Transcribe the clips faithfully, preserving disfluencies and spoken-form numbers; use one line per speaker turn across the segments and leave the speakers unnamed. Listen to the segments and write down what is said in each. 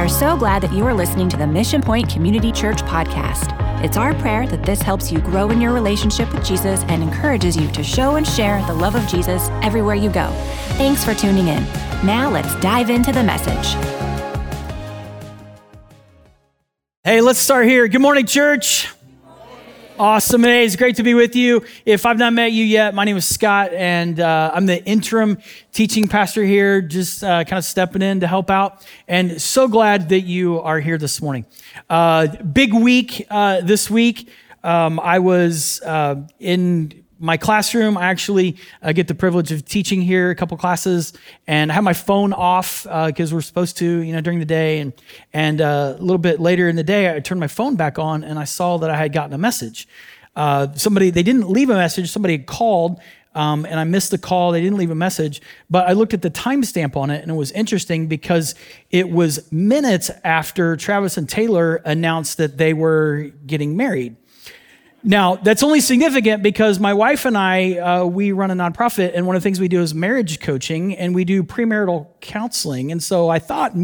are so glad that you are listening to the Mission Point Community Church podcast. It's our prayer that this helps you grow in your relationship with Jesus and encourages you to show and share the love of Jesus everywhere you go. Thanks for tuning in. Now let's dive into the message.
Hey, let's start here. Good morning, church. Awesome. Hey, it's great to be with you. If I've not met you yet, my name is Scott, and uh, I'm the interim teaching pastor here, just uh, kind of stepping in to help out. And so glad that you are here this morning. Uh, big week uh, this week. Um, I was uh, in my classroom. I actually uh, get the privilege of teaching here a couple classes, and I have my phone off because uh, we're supposed to, you know, during the day. And and uh, a little bit later in the day, I turned my phone back on, and I saw that I had gotten a message. Uh, somebody, they didn't leave a message. Somebody had called, um, and I missed the call. They didn't leave a message, but I looked at the timestamp on it, and it was interesting because it was minutes after Travis and Taylor announced that they were getting married. Now, that's only significant because my wife and I, uh, we run a nonprofit, and one of the things we do is marriage coaching, and we do premarital counseling. And so I thought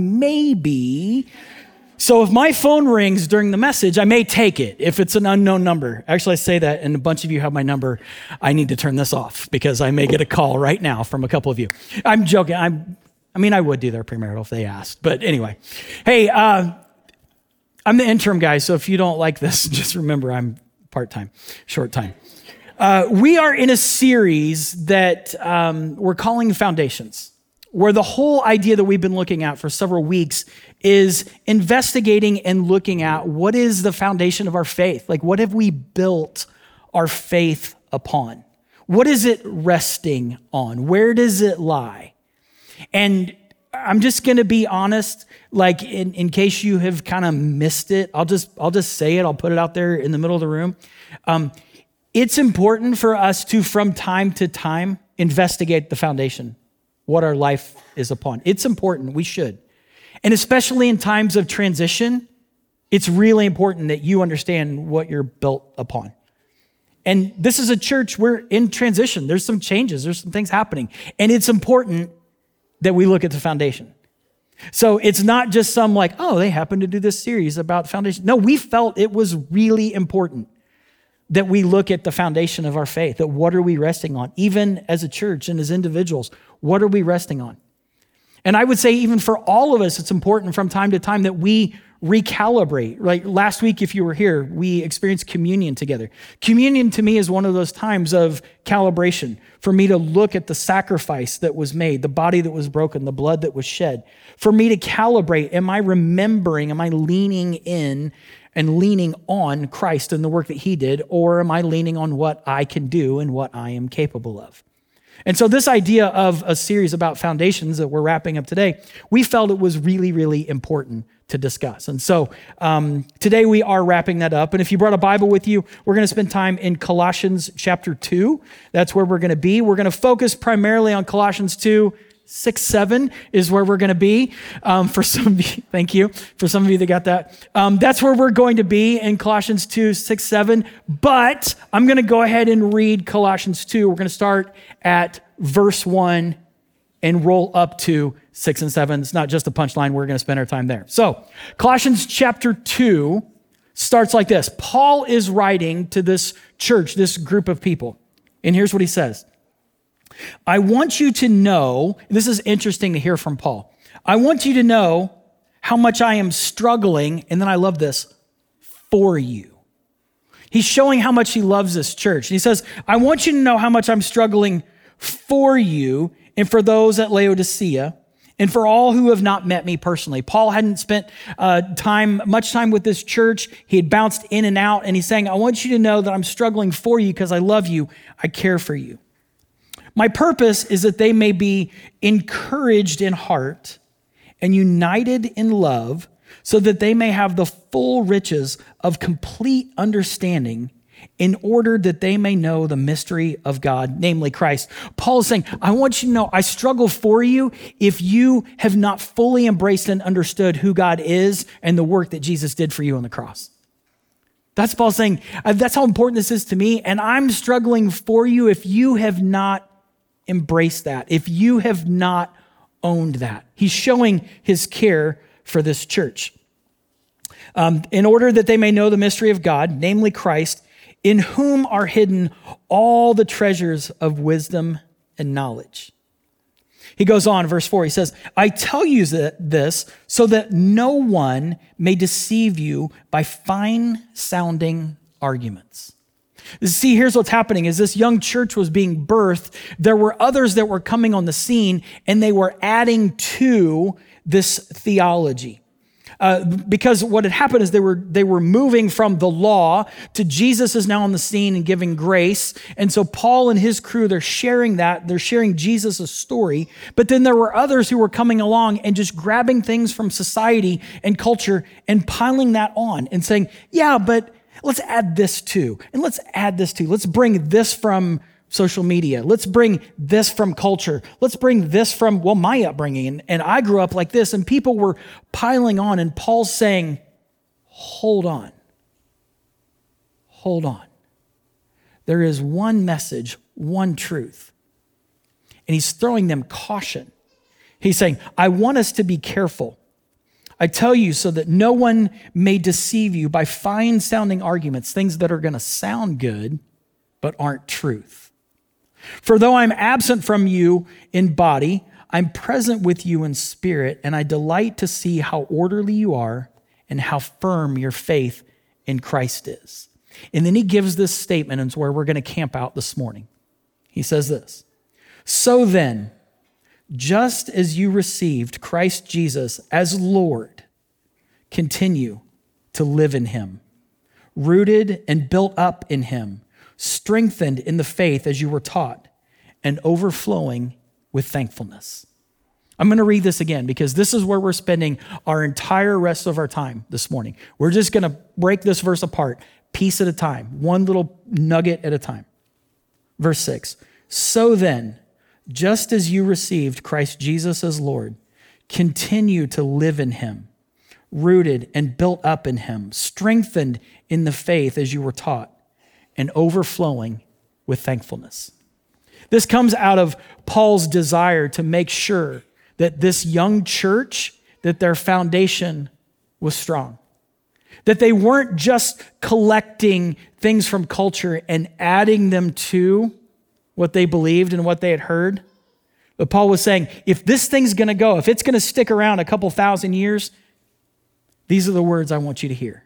maybe, so if my phone rings during the message, I may take it if it's an unknown number. Actually, I say that, and a bunch of you have my number. I need to turn this off because I may get a call right now from a couple of you. I'm joking. I'm, I mean, I would do their premarital if they asked. But anyway, hey, uh, I'm the interim guy, so if you don't like this, just remember I'm part-time, short time. Uh, we are in a series that um, we're calling Foundations, where the whole idea that we've been looking at for several weeks is investigating and looking at what is the foundation of our faith? Like, what have we built our faith upon? What is it resting on? Where does it lie? And I'm just going to be honest, like in, in case you have kind of missed it, I'll just I'll just say it. I'll put it out there in the middle of the room. Um, it's important for us to, from time to time, investigate the foundation, what our life is upon. It's important. We should. And especially in times of transition, it's really important that you understand what you're built upon. And this is a church, we're in transition. There's some changes. There's some things happening. And it's important that we look at the foundation. So it's not just some like, oh, they happen to do this series about foundation. No, we felt it was really important that we look at the foundation of our faith, that what are we resting on? Even as a church and as individuals, what are we resting on? And I would say even for all of us, it's important from time to time that we recalibrate. Like last week, if you were here, we experienced communion together. Communion to me is one of those times of calibration for me to look at the sacrifice that was made, the body that was broken, the blood that was shed. For me to calibrate, am I remembering, am I leaning in and leaning on Christ and the work that he did, or am I leaning on what I can do and what I am capable of? And so this idea of a series about foundations that we're wrapping up today, we felt it was really, really important to discuss. And so um, today we are wrapping that up. And if you brought a Bible with you, we're going to spend time in Colossians chapter two. That's where we're going to be. We're going to focus primarily on Colossians two, six, seven is where we're going to be. Um, for some of you, thank you. For some of you that got that. Um, that's where we're going to be in Colossians two, six, seven. But I'm going to go ahead and read Colossians two. We're going to start at verse one and roll up to six and seven. It's not just a punchline. We're going to spend our time there. So Colossians chapter two starts like this. Paul is writing to this church, this group of people. And here's what he says. I want you to know, this is interesting to hear from Paul. I want you to know how much I am struggling, and then I love this, for you. He's showing how much he loves this church. And he says, I want you to know how much I'm struggling for you and for those at Laodicea and for all who have not met me personally. Paul hadn't spent uh, time, much time with this church. He had bounced in and out, and he's saying, I want you to know that I'm struggling for you because I love you. I care for you. My purpose is that they may be encouraged in heart and united in love so that they may have the full riches of complete understanding in order that they may know the mystery of God, namely Christ. Paul is saying, I want you to know I struggle for you if you have not fully embraced and understood who God is and the work that Jesus did for you on the cross. That's Paul saying, that's how important this is to me, and I'm struggling for you if you have not embraced that, if you have not owned that. He's showing his care for this church. Um, in order that they may know the mystery of God, namely Christ, in whom are hidden all the treasures of wisdom and knowledge. He goes on, verse four, he says, I tell you this so that no one may deceive you by fine-sounding arguments. See, here's what's happening. As this young church was being birthed, there were others that were coming on the scene, and they were adding to this theology. Uh, because what had happened is they were they were moving from the law to Jesus is now on the scene and giving grace. And so Paul and his crew, they're sharing that. They're sharing Jesus' story. But then there were others who were coming along and just grabbing things from society and culture and piling that on and saying, yeah, but let's add this too. And let's add this too. Let's bring this from social media. Let's bring this from culture. Let's bring this from, well, my upbringing. And, and I grew up like this. And people were piling on. And Paul's saying, hold on. Hold on. There is one message, one truth. And he's throwing them caution. He's saying, I want us to be careful. I tell you so that no one may deceive you by fine-sounding arguments, things that are going to sound good, but aren't truth. For though I'm absent from you in body, I'm present with you in spirit, and I delight to see how orderly you are and how firm your faith in Christ is. And then he gives this statement, and it's where we're going to camp out this morning. He says this, so then, just as you received Christ Jesus as Lord, continue to live in him, rooted and built up in him, strengthened in the faith as you were taught, and overflowing with thankfulness. I'm going to read this again because this is where we're spending our entire rest of our time this morning. We're just going to break this verse apart, piece at a time, one little nugget at a time. Verse six, so then, just as you received Christ Jesus as Lord, continue to live in him, rooted and built up in him, strengthened in the faith as you were taught, and overflowing with thankfulness. This comes out of Paul's desire to make sure that this young church, that their foundation was strong. That they weren't just collecting things from culture and adding them to what they believed and what they had heard. But Paul was saying, if this thing's gonna go, if it's gonna stick around a couple thousand years, these are the words I want you to hear.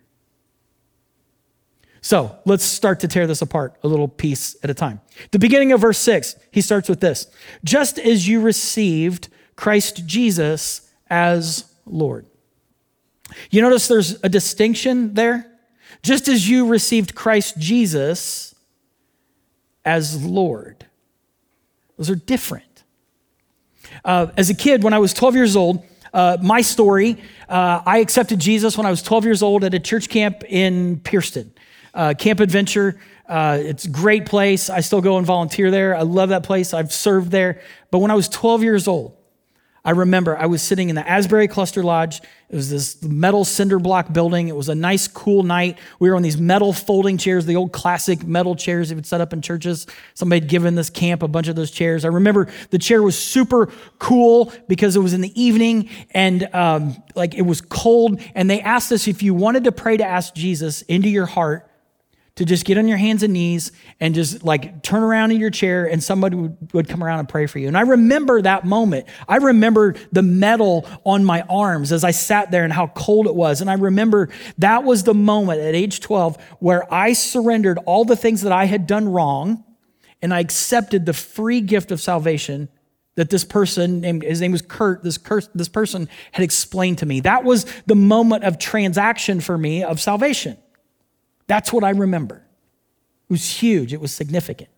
So let's start to tear this apart a little piece at a time. The beginning of verse six, he starts with this. Just as you received Christ Jesus as Lord. You notice there's a distinction there? Just as you received Christ Jesus as Lord. Those are different. Uh, as a kid, when I was twelve years old, uh, my story, uh, I accepted Jesus when I was twelve years old at a church camp in Pierceton. Uh, Camp Adventure, uh, it's a great place. I still go and volunteer there. I love that place. I've served there. But when I was twelve years old, I remember I was sitting in the Asbury Cluster Lodge. It was this metal cinder block building. It was a nice, cool night. We were on these metal folding chairs, the old classic metal chairs that would set up in churches. Somebody had given this camp a bunch of those chairs. I remember the chair was super cool because it was in the evening and um, like it was cold. And they asked us if you wanted to pray to ask Jesus into your heart, to just get on your hands and knees and just like turn around in your chair and somebody would, would come around and pray for you. And I remember that moment. I remember the metal on my arms as I sat there and how cold it was. And I remember that was the moment at age twelve where I surrendered all the things that I had done wrong and I accepted the free gift of salvation that this person, named, his name was Kurt, this, Kurt, this person had explained to me. That was the moment of transaction for me of salvation. That's what I remember. It was huge. It was significant.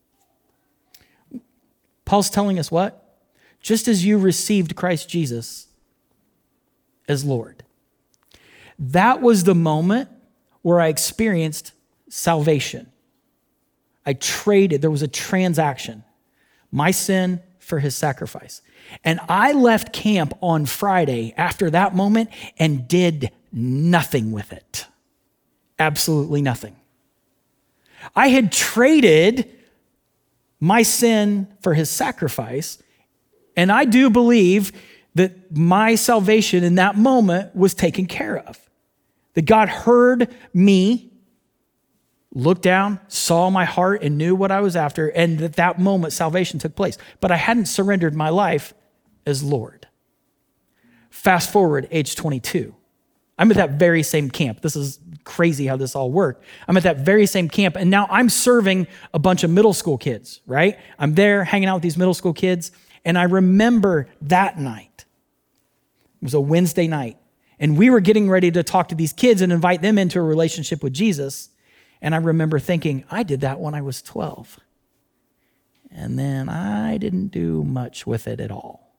Paul's telling us what? Just as you received Christ Jesus as Lord. That was the moment where I experienced salvation. I traded, there was a transaction. My sin for his sacrifice. And I left camp on Friday after that moment and did nothing with it. Absolutely nothing. I had traded my sin for his sacrifice, and I do believe that my salvation in that moment was taken care of. That God heard me, looked down, saw my heart, and knew what I was after, and at that moment, salvation took place. But I hadn't surrendered my life as Lord. Fast forward, age twenty-two. I'm at that very same camp. This is crazy how this all worked. I'm at that very same camp, and now I'm serving a bunch of middle school kids, right? I'm there hanging out with these middle school kids, and I remember that night. It was a Wednesday night, and we were getting ready to talk to these kids and invite them into a relationship with Jesus, and I remember thinking, I did that when I was twelve, and then I didn't do much with it at all.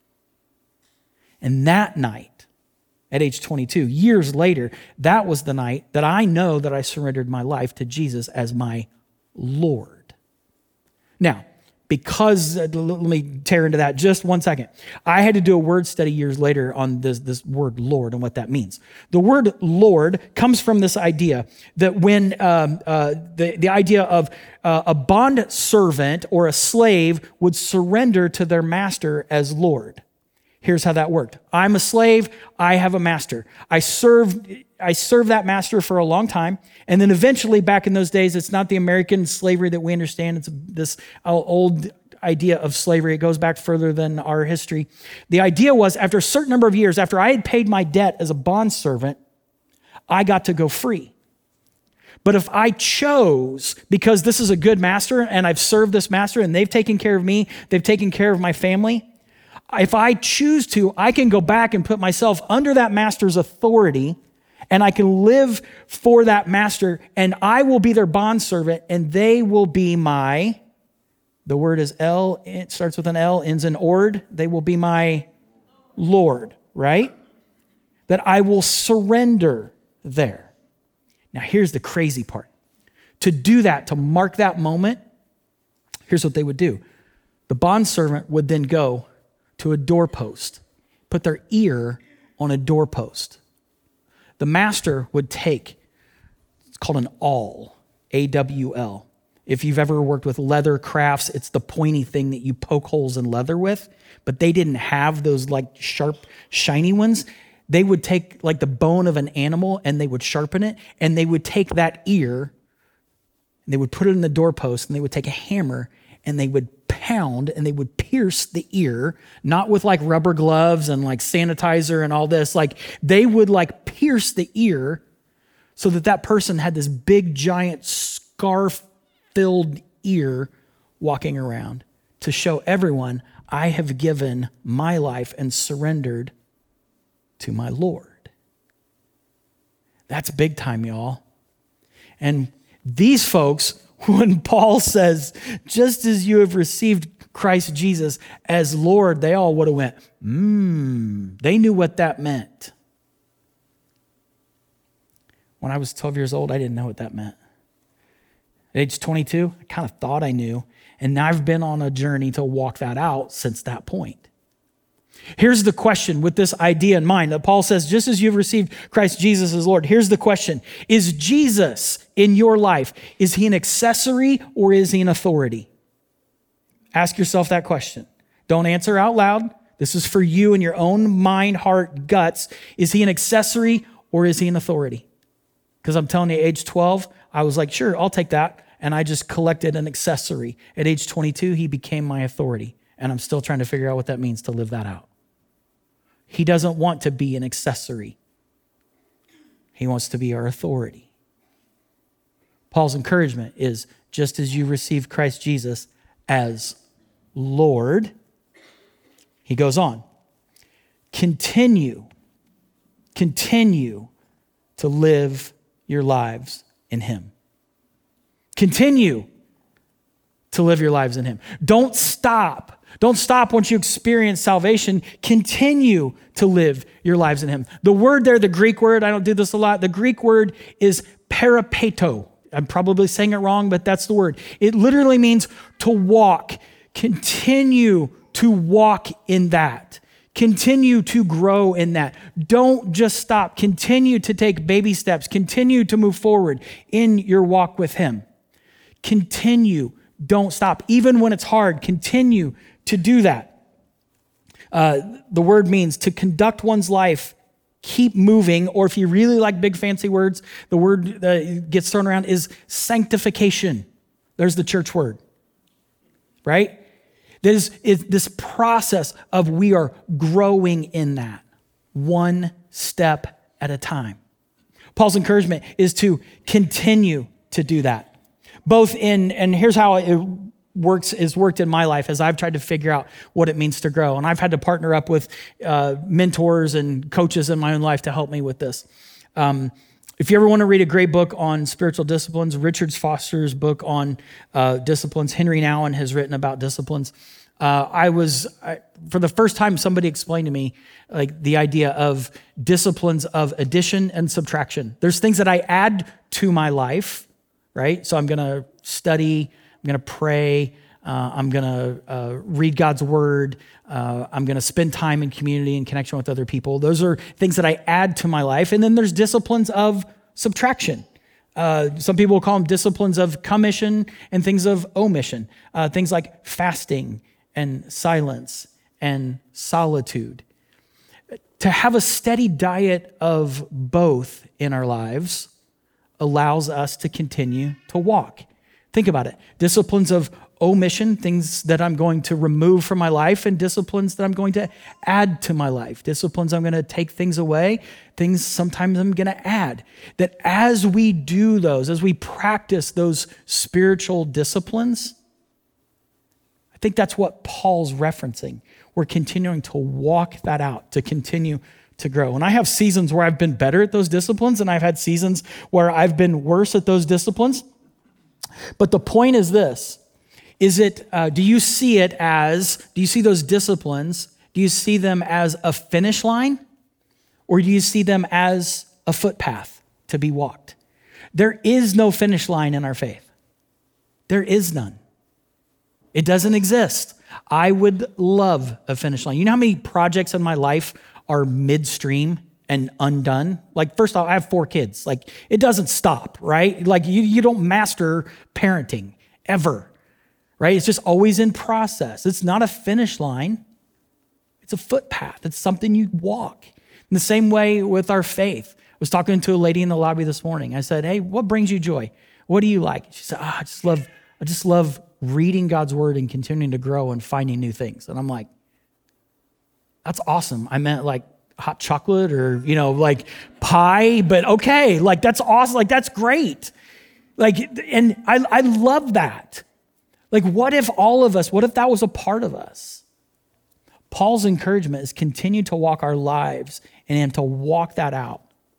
And that night, at age twenty-two, years later, that was the night that I know that I surrendered my life to Jesus as my Lord. Now, because, uh, let me tear into that just one second. I had to do a word study years later on this, this word Lord and what that means. The word Lord comes from this idea that when um, uh, the, the idea of uh, a bond servant or a slave would surrender to their master as Lord. Here's how that worked. I'm a slave. I have a master. I served, I served that master for a long time. And then eventually, back in those days, it's not the American slavery that we understand. It's this old idea of slavery. It goes back further than our history. The idea was after a certain number of years, after I had paid my debt as a bondservant, I got to go free. But if I chose, because this is a good master and I've served this master and they've taken care of me, they've taken care of my family, if I choose to, I can go back and put myself under that master's authority, and I can live for that master, and I will be their bondservant, and they will be my, the word is L, it starts with an L, ends in ord, they will be my Lord, right? That I will surrender there. Now here's the crazy part. To do that, to mark that moment, here's what they would do. The bondservant would then go to a doorpost, put their ear on a doorpost. The master would take, it's called an awl, A W L. If you've ever worked with leather crafts, it's the pointy thing that you poke holes in leather with, but they didn't have those like sharp, shiny ones. They would take like the bone of an animal and they would sharpen it, and they would take that ear and they would put it in the doorpost, and they would take a hammer and they would pound and they would pierce the ear, not with like rubber gloves and like sanitizer and all this. Like they would like pierce the ear so that that person had this big giant scar-filled ear walking around to show everyone, I have given my life and surrendered to my Lord. That's big time, y'all. And these folks, when Paul says, just as you have received Christ Jesus as Lord, they all would have went, mmm. They knew what that meant. When I was twelve years old, I didn't know what that meant. At age twenty-two, I kind of thought I knew. And I've been on a journey to walk that out since that point. Here's the question with this idea in mind that Paul says, just as you've received Christ Jesus as Lord, here's the question. Is Jesus in your life, is he an accessory or is he an authority? Ask yourself that question. Don't answer out loud. This is for you in your own mind, heart, guts. Is he an accessory or is he an authority? Because I'm telling you, at age twelve, I was like, sure, I'll take that. And I just collected an accessory. At age twenty-two, he became my authority. And I'm still trying to figure out what that means to live that out. He doesn't want to be an accessory. He wants to be our authority. Paul's encouragement is, just as you received Christ Jesus as Lord, he goes on, continue, continue to live your lives in him. Continue to live your lives in him. Don't stop. Don't stop once you experience salvation. Continue to live your lives in him. The word there, the Greek word, I don't do this a lot. The Greek word is peripeto. I'm probably saying it wrong, but that's the word. It literally means to walk. Continue to walk in that. Continue to grow in that. Don't just stop. Continue to take baby steps. Continue to move forward in your walk with him. Continue. Don't stop. Even when it's hard, continue to do that. Uh, the word means to conduct one's life, keep moving, or if you really like big fancy words, the word that gets thrown around is sanctification. There's the church word, right? There's this process of we are growing in that one step at a time. Paul's encouragement is to continue to do that. Both in, and here's how it works, is worked in my life as I've tried to figure out what it means to grow. And I've had to partner up with uh, mentors and coaches in my own life to help me with this. Um, if you ever want to read a great book on spiritual disciplines, Richard Foster's book on uh, disciplines, Henry Nouwen has written about disciplines. Uh, I was, I, for the first time, somebody explained to me like the idea of disciplines of addition and subtraction. There's things that I add to my life, right? So I'm going to study, I'm going to pray, uh, I'm going to uh, read God's word, uh, I'm going to spend time in community and connection with other people. Those are things that I add to my life. And then there's disciplines of subtraction. Uh, some people call them disciplines of commission and things of omission. Uh, things like fasting and silence and solitude. To have a steady diet of both in our lives allows us to continue to walk. Think about it. Disciplines of omission, things that I'm going to remove from my life, and disciplines that I'm going to add to my life. Disciplines I'm going to take things away, things sometimes I'm going to add. That as we do those, as we practice those spiritual disciplines, I think that's what Paul's referencing. We're continuing to walk that out, to continue to grow. And I have seasons where I've been better at those disciplines, and I've had seasons where I've been worse at those disciplines. But the point is this, is it, uh, do you see it as, do you see those disciplines, do you see them as a finish line, or do you see them as a footpath to be walked? There is no finish line in our faith. There is none. It doesn't exist. I would love a finish line. You know how many projects in my life are midstream and undone? Like, first off, I have four kids. Like, it doesn't stop, right? Like, you, you don't master parenting ever, right? It's just always in process. It's not a finish line. It's a footpath. It's something you walk. In the same way with our faith. I was talking to a lady in the lobby this morning. I said, hey, what brings you joy? What do you like? She said, oh, I just love, I just love reading God's word and continuing to grow and finding new things. And I'm like, that's awesome. I meant like hot chocolate or, you know, like pie, but okay, like that's awesome. Like that's great. Like, and I, I love that. Like, what if all of us, what if that was a part of us? Paul's encouragement is continue to walk our lives and to walk that out,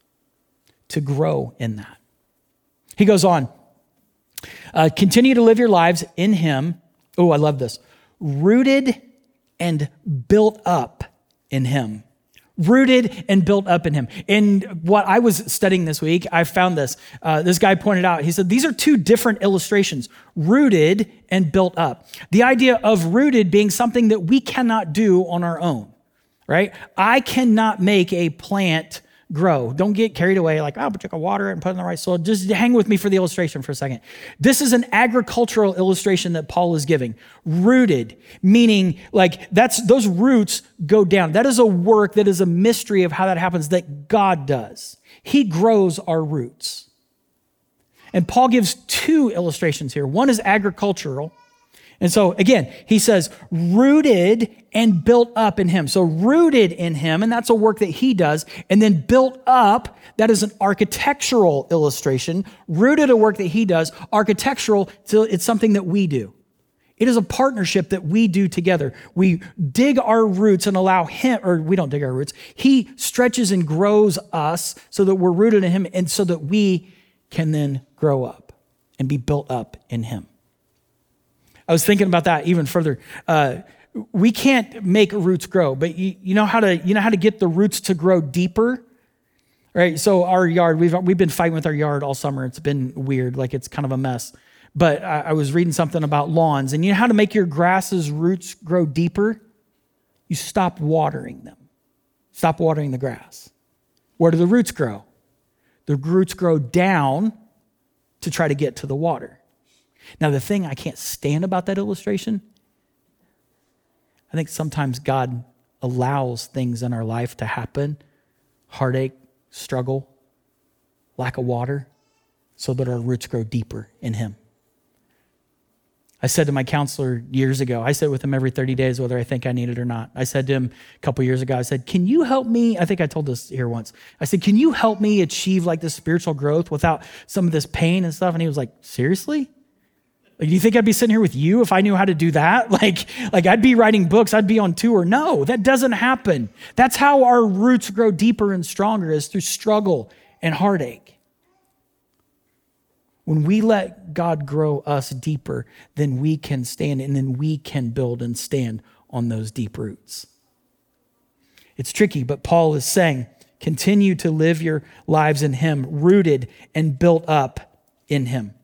to grow in that. He goes on, uh, continue to live your lives in him. Oh, I love this. Rooted and built up in him. Rooted and built up in him. And what I was studying this week, I found this. Uh, this guy pointed out, he said, these are two different illustrations, rooted and built up. The idea of rooted being something that we cannot do on our own, right? I cannot make a plant grow. Don't get carried away like, oh, but you can water it and put it in the right soil. Just hang with me for the illustration for a second. This is an agricultural illustration that Paul is giving. Rooted, meaning like that's those roots go down. That is a work, that is a mystery of how that happens that God does. He grows our roots. And Paul gives two illustrations here. One is agricultural. And so again, he says, rooted and built up in him. So rooted in him, and that's a work that he does. And then built up, that is an architectural illustration. Rooted, a work that he does. Architectural, so it's something that we do. It is a partnership that we do together. We dig our roots and allow him, or we don't dig our roots. He stretches and grows us so that we're rooted in him and so that we can then grow up and be built up in him. I was thinking about that even further. Uh, we can't make roots grow, but you, you know how to you know how to get the roots to grow deeper, right? So our yard, we've we've been fighting with our yard all summer. It's been weird, like it's kind of a mess. But I, I was reading something about lawns, and you know how to make your grass's roots grow deeper? You stop watering them. Stop watering the grass. Where do the roots grow? The roots grow down to try to get to the water. Now, the thing I can't stand about that illustration, I think sometimes God allows things in our life to happen, heartache, struggle, lack of water, so that our roots grow deeper in him. I said to my counselor years ago, I sit with him every thirty days, whether I think I need it or not. I said to him a couple years ago, I said, can you help me? I think I told this here once. I said, can you help me achieve like this spiritual growth without some of this pain and stuff? And he was like, seriously? Like, do you think I'd be sitting here with you if I knew how to do that? Like, like I'd be writing books, I'd be on tour. No, that doesn't happen. That's how our roots grow deeper and stronger, is through struggle and heartache. When we let God grow us deeper, then we can stand and then we can build and stand on those deep roots. It's tricky, but Paul is saying, continue to live your lives in him, rooted and built up in him.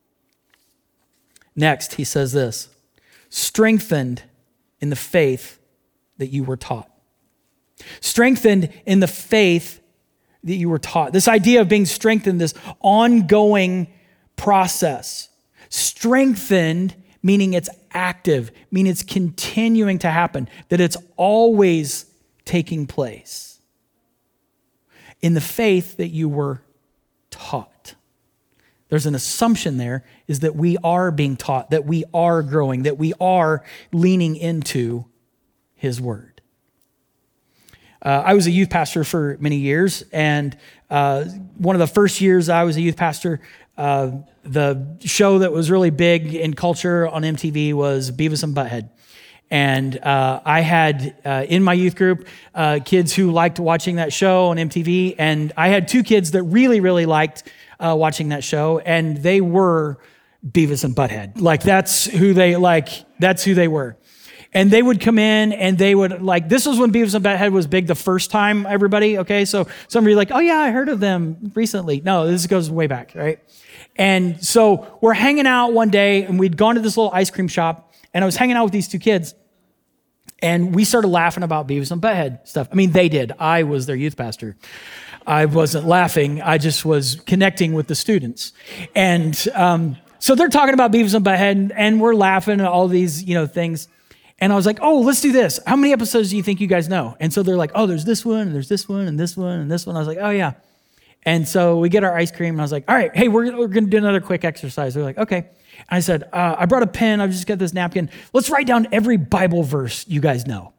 Next, he says this, strengthened in the faith that you were taught. Strengthened in the faith that you were taught. This idea of being strengthened, this ongoing process. Strengthened, meaning it's active, meaning it's continuing to happen, that it's always taking place. In the faith that you were taught. There's an assumption there is that we are being taught, that we are growing, that we are leaning into his word. Uh, I was a youth pastor for many years, and uh, one of the first years I was a youth pastor, uh, the show that was really big in culture on M T V was Beavis and Butthead. And uh, I had uh, in my youth group uh, kids who liked watching that show on M T V, and I had two kids that really, really liked uh, watching that show, and they were Beavis and Butthead. Like that's who they like. That's who they were. And they would come in and they would like, this was when Beavis and Butthead was big the first time, everybody, okay? So somebody like, oh yeah, I heard of them recently. No, this goes way back, right? And so we're hanging out one day and we'd gone to this little ice cream shop and I was hanging out with these two kids and we started laughing about Beavis and Butthead stuff. I mean, they did. I was their youth pastor. I wasn't laughing. I just was connecting with the students. And um, so they're talking about Beavis and Butthead and, and we're laughing at all these, you know, things. And I was like, oh, let's do this. How many episodes do you think you guys know? And so they're like, oh, there's this one, and there's this one, and this one, and this one. I was like, oh, yeah. And so we get our ice cream, and I was like, all right, hey, we're, we're going to do another quick exercise. They're like, okay. And I said, uh, I brought a pen. I've just got this napkin. Let's write down every Bible verse you guys know.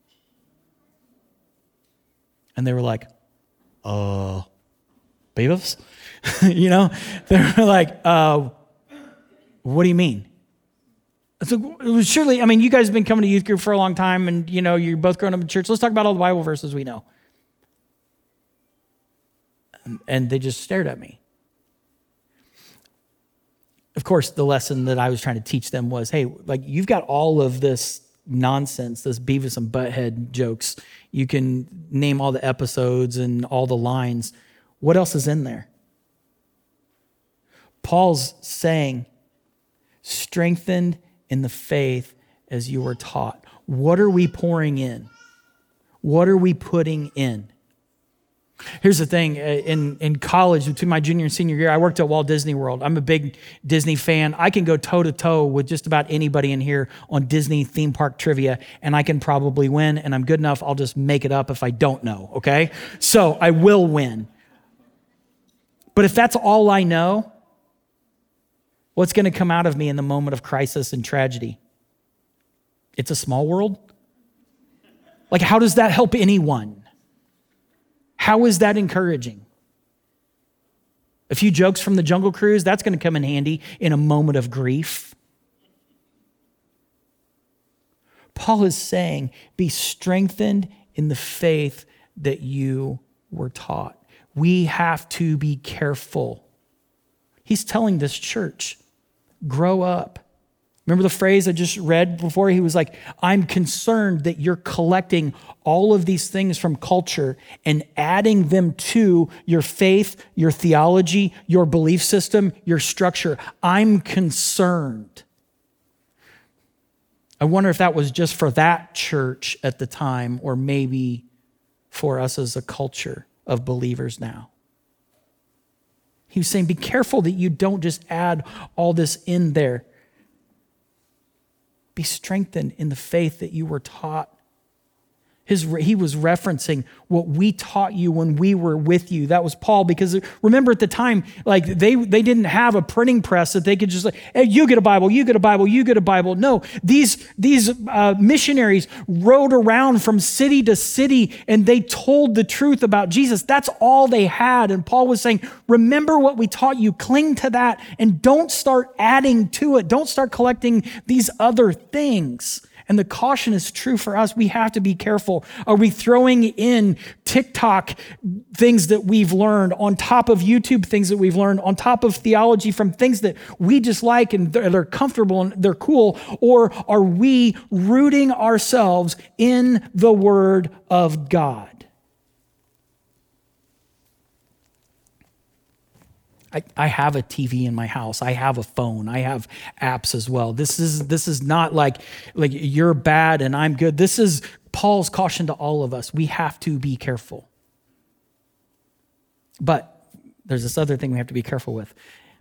And they were like, uh, Beavis? you know? They were like, uh, what do you mean? So it was surely, I mean, you guys have been coming to youth group for a long time and, you know, you're both growing up in church. Let's talk about all the Bible verses we know. And they just stared at me. Of course, the lesson that I was trying to teach them was, hey, like you've got all of this nonsense, this Beavis and Butthead jokes. You can name all the episodes and all the lines. What else is in there? Paul's saying, strengthened in the faith as you were taught. What are we pouring in? What are we putting in? Here's the thing. In, in college, between my junior and senior year, I worked at Walt Disney World. I'm a big Disney fan. I can go toe-to-toe with just about anybody in here on Disney theme park trivia, and I can probably win, and I'm good enough. I'll just make it up if I don't know, okay? So I will win. But if that's all I know, what's going to come out of me in the moment of crisis and tragedy? It's a small world. Like, how does that help anyone? How is that encouraging? A few jokes from the Jungle Cruise, that's going to come in handy in a moment of grief. Paul is saying, be strengthened in the faith that you were taught. We have to be careful. He's telling this church, grow up. Remember the phrase I just read before? He was like, I'm concerned that you're collecting all of these things from culture and adding them to your faith, your theology, your belief system, your structure. I'm concerned. I wonder if that was just for that church at the time or maybe for us as a culture of believers now. He was saying, be careful that you don't just add all this in there. Be strengthened in the faith that you were taught. His, he was referencing what we taught you when we were with you. That was Paul, because remember at the time, like they, they didn't have a printing press that they could just like, hey, you get a Bible, you get a Bible, you get a Bible. No, these, these uh, missionaries rode around from city to city and they told the truth about Jesus. That's all they had. And Paul was saying, remember what we taught you, cling to that and don't start adding to it. Don't start collecting these other things. And the caution is true for us. We have to be careful. Are we throwing in TikTok things that we've learned on top of YouTube things that we've learned on top of theology from things that we just like and they're, they're comfortable and they're cool? Or are we rooting ourselves in the Word of God? I, I have a T V in my house. I have a phone. I have apps as well. This is this is not like, like you're bad and I'm good. This is Paul's caution to all of us. We have to be careful. But there's this other thing we have to be careful with.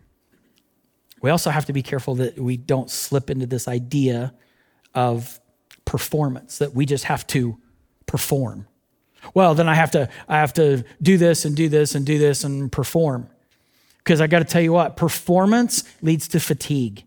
We also have to be careful that we don't slip into this idea of performance, that we just have to perform. Well, then I have to I have to do this and do this and do this and perform. Because I got to tell you what, performance leads to fatigue.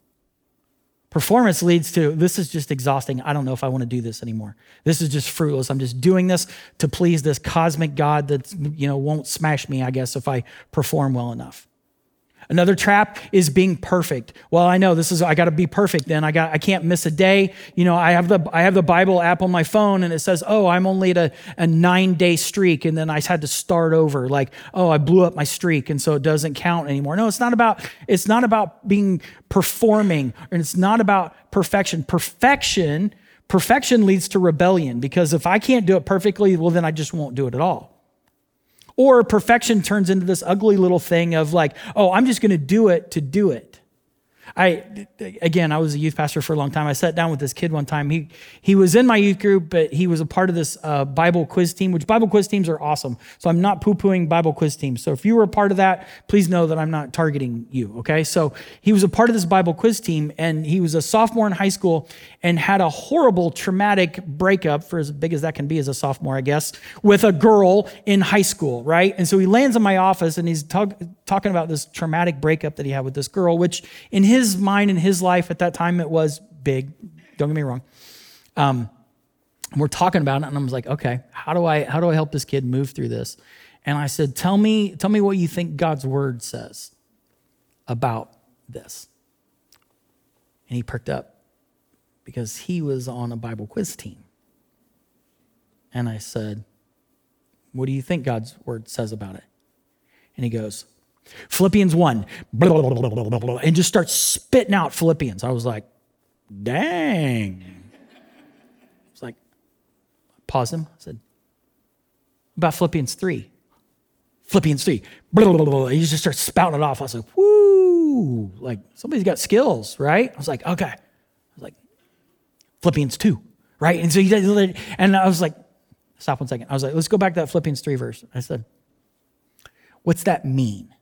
Performance leads to, this is just exhausting. I don't know if I want to do this anymore. This is just fruitless. I'm just doing this to please this cosmic God that, you know, won't smash me, I guess, if I perform well enough. Another trap is being perfect. Well, I know this is, I got to be perfect then. I got, I can't miss a day. You know, I have the, I have the Bible app on my phone and it says, oh, I'm only at a, a nine day streak. And then I had to start over. Like, oh, I blew up my streak. And so it doesn't count anymore. No, it's not about, it's not about being performing, and it's not about perfection. Perfection, perfection leads to rebellion, because if I can't do it perfectly, well, then I just won't do it at all. Or perfection turns into this ugly little thing of like, oh, I'm just going to do it to do it. I, again, I was a youth pastor for a long time. I sat down with this kid one time. He he was in my youth group, but he was a part of this uh, Bible quiz team, which Bible quiz teams are awesome. So I'm not poo-pooing Bible quiz teams. So if you were a part of that, please know that I'm not targeting you, okay? So he was a part of this Bible quiz team, and he was a sophomore in high school and had a horrible, traumatic breakup, for as big as that can be as a sophomore, I guess, with a girl in high school, right? And so he lands in my office, and he's talk, talking about this traumatic breakup that he had with this girl, which in his his mind and his life at that time, it was big. Don't get me wrong. Um, we're talking about it, and I was like, okay, how do I how do I help this kid move through this? And I said, tell me, tell me what you think God's word says about this. And he perked up because he was on a Bible quiz team. And I said, what do you think God's word says about it? And he goes, Philippians one, blah, blah, blah, blah, blah, blah, and just starts spitting out Philippians. I was like, dang. I was like, pause him. I said, about Philippians three. Philippians three. Blah, blah, blah, blah. He just starts spouting it off. I was like, woo. Like, somebody's got skills, right? I was like, okay. I was like, Philippians two, right? And so he did, and I was like, stop one second. I was like, let's go back to that Philippians three verse. I said, what's that mean?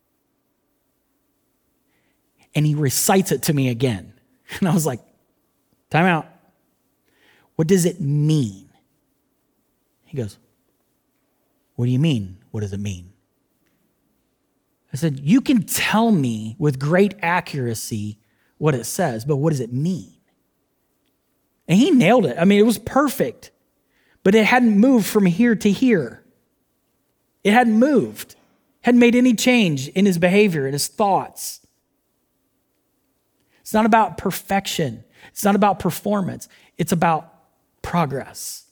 And he recites it to me again. And I was like, time out. What does it mean? He goes, what do you mean? What does it mean? I said, you can tell me with great accuracy what it says, but what does it mean? And he nailed it. I mean, it was perfect, but it hadn't moved from here to here. It hadn't moved, hadn't made any change in his behavior, in his thoughts. It's not about perfection. It's not about performance. It's about progress.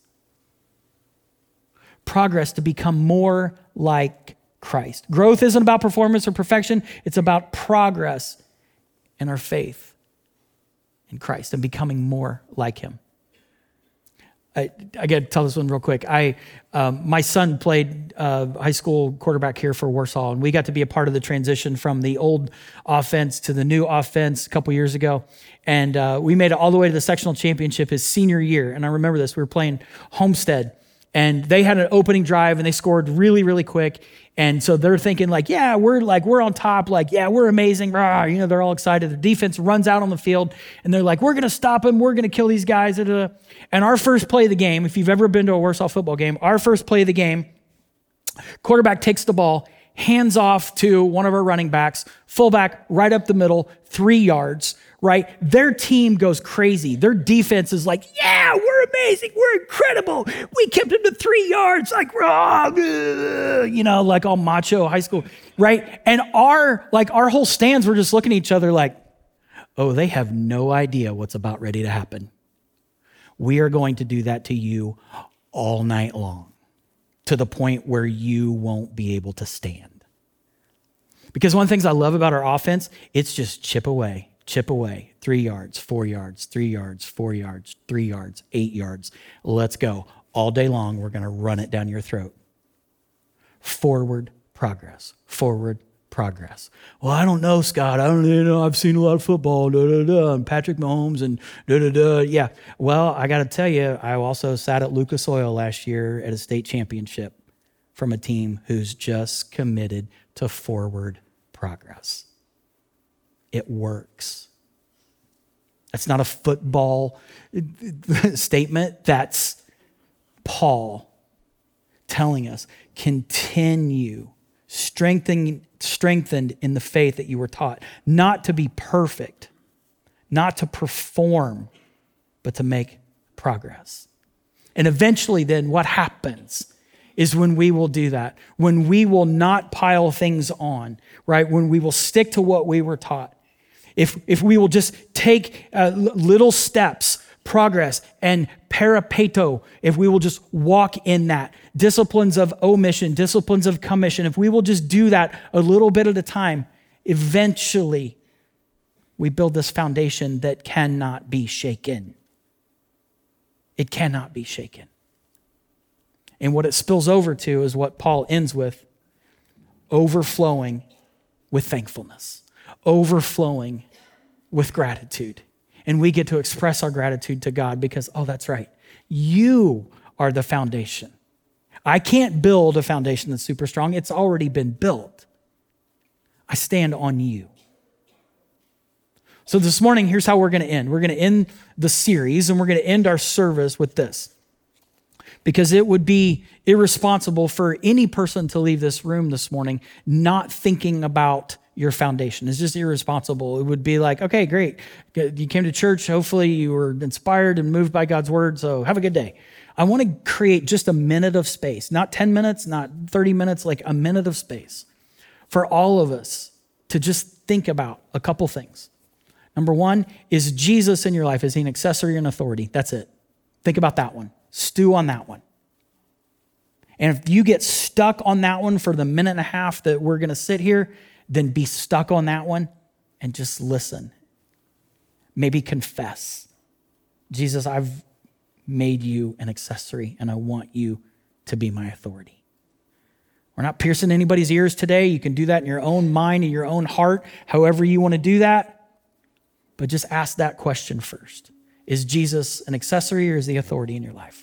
Progress to become more like Christ. Growth isn't about performance or perfection. It's about progress in our faith in Christ and becoming more like him. I, I got to tell this one real quick. I, um, my son played uh, high school quarterback here for Warsaw, and we got to be a part of the transition from the old offense to the new offense a couple years ago. And uh, we made it all the way to the sectional championship his senior year. And I remember this. We were playing Homestead, And they had an opening drive and they scored really, really quick. And so they're thinking like, yeah, we're like, we're on top. Like, yeah, we're amazing. Rah, you know, they're all excited. The defense runs out on the field and they're like, we're going to stop them. We're going to kill these guys. And our first play of the game, if you've ever been to a Warsaw football game, our first play of the game, quarterback takes the ball, hands off to one of our running backs, fullback right up the middle, three yards, right? Their team goes crazy. Their defense is like, yeah, we're amazing. We're incredible. We kept him to three yards, like, oh, you know, like all macho high school, right? And our, like our whole stands were just looking at each other like, oh, they have no idea what's about ready to happen. We are going to do that to you all night long, to the point where you won't be able to stand. Because one of the things I love about our offense, it's just chip away. Chip away, three yards, four yards, three yards, four yards, three yards, eight yards. Let's go. All day long, we're going to run it down your throat. Forward progress, forward progress. Well, I don't know, Scott. I don't you know. I've seen a lot of football, da, da, da, and Patrick Mahomes and da, da, da. Yeah. Well, I got to tell you, I also sat at Lucas Oil last year at a state championship from a team who's just committed to forward progress. It works. That's not a football statement. That's Paul telling us, continue strengthening, strengthened in the faith that you were taught, not to be perfect, not to perform, but to make progress. And eventually then what happens is when we will do that, when we will not pile things on, right? When we will stick to what we were taught. If, if we will just take uh, little steps, progress, and parapeto, if we will just walk in that, disciplines of omission, disciplines of commission, if we will just do that a little bit at a time, eventually we build this foundation that cannot be shaken. It cannot be shaken. And what it spills over to is what Paul ends with, overflowing with thankfulness, overflowing with gratitude. And we get to express our gratitude to God because, oh, that's right. You are the foundation. I can't build a foundation that's super strong. It's already been built. I stand on you. So this morning, here's how we're going to end. We're going to end the series and we're going to end our service with this. Because it would be irresponsible for any person to leave this room this morning not thinking about your foundation. It's just irresponsible. It would be like, okay, great. You came to church. Hopefully you were inspired and moved by God's word. So have a good day. I want to create just a minute of space, not ten minutes, not thirty minutes, like a minute of space for all of us to just think about a couple things. Number one, is Jesus in your life? Is he an accessory or an authority? That's it. Think about that one. Stew on that one. And if you get stuck on that one for the minute and a half that we're going to sit here, then be stuck on that one and just listen. Maybe confess. Jesus, I've made you an accessory and I want you to be my authority. We're not piercing anybody's ears today. You can do that in your own mind and your own heart, however you want to do that. But just ask that question first. Is Jesus an accessory or is he authority in your life?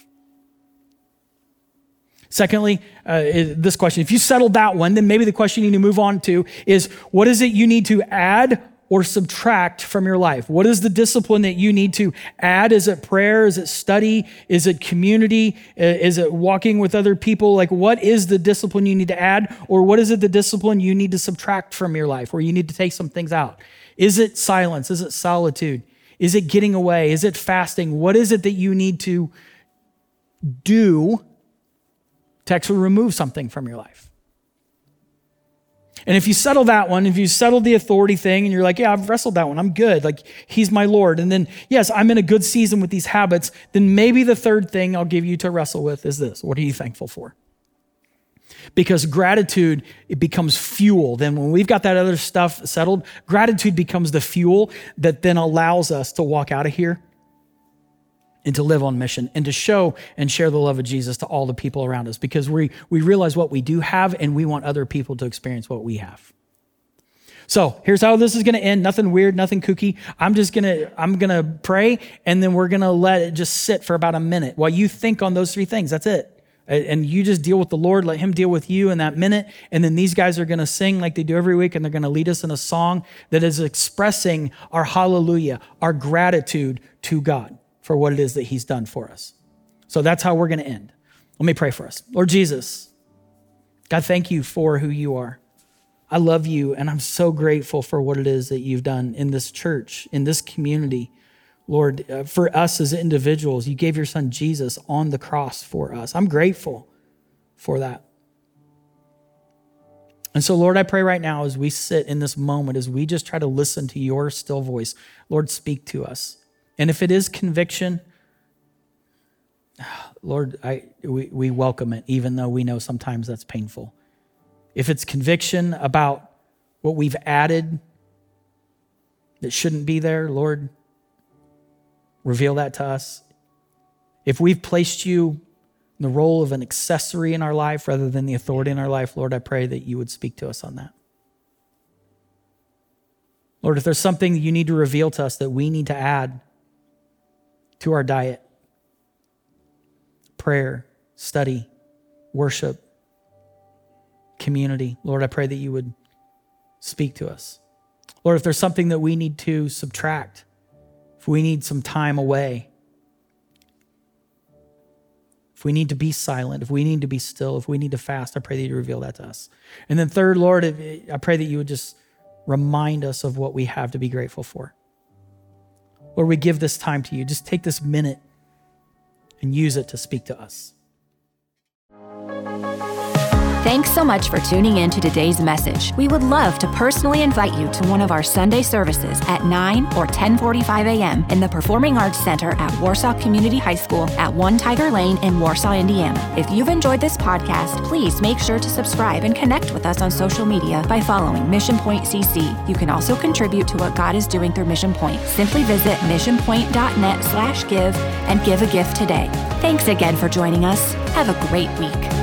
Secondly, uh, this question, if you settled that one, then maybe the question you need to move on to is, what is it you need to add or subtract from your life? What is the discipline that you need to add? Is it prayer? Is it study? Is it community? Is it walking with other people? Like, what is the discipline you need to add? Or what is it the discipline you need to subtract from your life, where you need to take some things out? Is it silence? Is it solitude? Is it getting away? Is it fasting? What is it that you need to do to actually remove something from your life? And if you settle that one, if you settle the authority thing and you're like, yeah, I've wrestled that one, I'm good. Like, he's my Lord. And then, yes, I'm in a good season with these habits. Then maybe the third thing I'll give you to wrestle with is this. What are you thankful for? Because gratitude, it becomes fuel. Then when we've got that other stuff settled, gratitude becomes the fuel that then allows us to walk out of here and to live on mission and to show and share the love of Jesus to all the people around us, because we, we realize what we do have and we want other people to experience what we have. So here's how this is going to end. Nothing weird, nothing kooky. I'm just going to, I'm going to pray, and then we're going to let it just sit for about a minute while you think on those three things. That's it. And you just deal with the Lord, let him deal with you in that minute. And then these guys are going to sing like they do every week, and they're going to lead us in a song that is expressing our hallelujah, our gratitude to God for what it is that he's done for us. So that's how we're going to end. Let me pray for us. Lord Jesus, God, thank you for who you are. I love you, and I'm so grateful for what it is that you've done in this church, in this community. Lord, uh, for us as individuals, you gave your son Jesus on the cross for us. I'm grateful for that. And so, Lord, I pray right now as we sit in this moment, as we just try to listen to your still voice, Lord, speak to us. And if it is conviction, Lord, I we, we welcome it, even though we know sometimes that's painful. If it's conviction about what we've added that shouldn't be there, Lord, reveal that to us. If we've placed you in the role of an accessory in our life rather than the authority in our life, Lord, I pray that you would speak to us on that. Lord, if there's something you need to reveal to us that we need to add to our diet, prayer, study, worship, community, Lord, I pray that you would speak to us. Lord, if there's something that we need to subtract, if we need some time away, if we need to be silent, if we need to be still, if we need to fast, I pray that you reveal that to us. And then third, Lord, I pray that you would just remind us of what we have to be grateful for. Lord, we give this time to you. Just take this minute and use it to speak to us.
Thanks so much for tuning in to today's message. We would love to personally invite you to one of our Sunday services at nine or ten forty-five a.m. in the Performing Arts Center at Warsaw Community High School at One Tiger Lane in Warsaw, Indiana. If you've enjoyed this podcast, please make sure to subscribe and connect with us on social media by following Mission Point C C. You can also contribute to what God is doing through Mission Point. Simply visit missionpoint.net slash give and give a gift today. Thanks again for joining us. Have a great week.